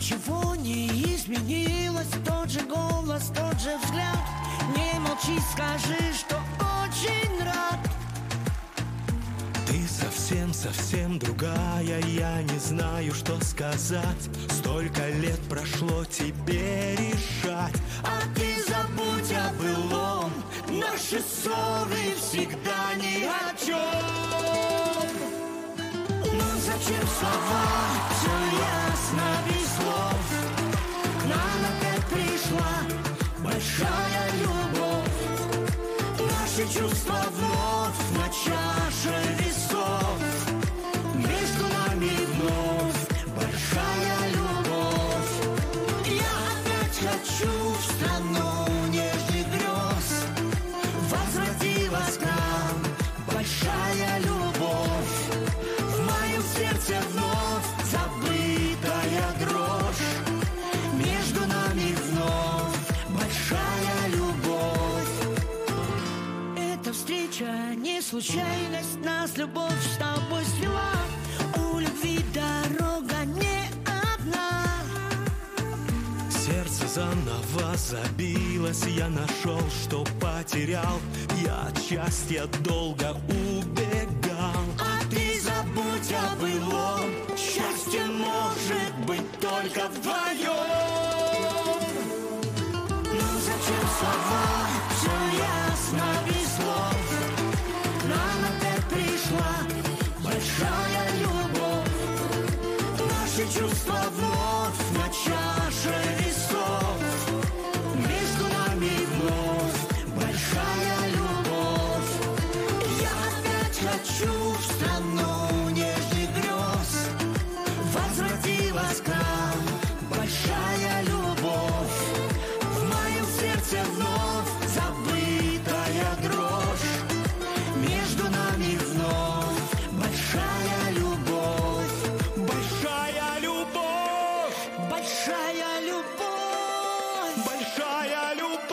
Ничего не изменилось, тот же голос, тот же взгляд. Не молчи, скажи, что очень рад. Ты совсем другая, я не знаю, что сказать. Столько лет прошло, тебе решать. А ты забудь о былом, наши ссоры всегда ни о чем. Ну зачем слова, все ясно без слов. К нам опять пришла большая любовь. Наши чувства вновь на чаше весов. Между нами вновь большая любовь. Я опять хочу в страну нежных грез. Возвратилась к нам большая любовь. В моем сердце вновь забытая дрожь. Между нами вновь большая любовь. Эта встреча не случайность, нас любовь с тобой свела. У любви дорога не одна. Сердце заново забилось, я нашел, что потерял. Я от счастья долго убегал. А ты забудь о былом, счастье может быть только вдвоем. Ну зачем слова, все ясно без слов. К нам опять пришла большая любовь. Наши чувства вновь на чаше весов. Между нами вновь большая любовь. Я опять хочу в страну нежных грез. Возвратилась к нам большая любовь. В моем сердце вновь забытая дрожь. Между нами вновь большая любовь. Большая любовь! Большая любовь. Большая любовь!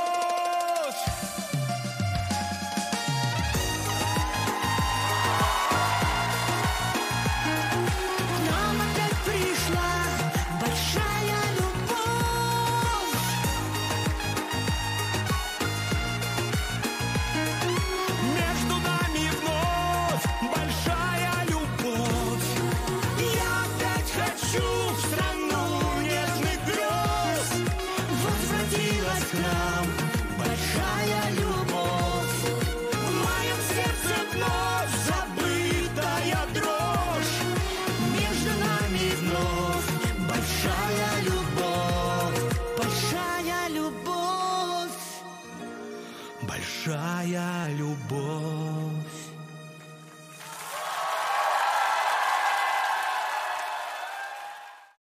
К нам опять пришла большая любовь. Между нами вновь большая любовь. Я опять хочу в страну нежных грез. Возвратилась к нам большая любовь. В моем сердце вновь забытая дрожь. Между нами вновь большая любовь. Большая любовь. Большая любовь.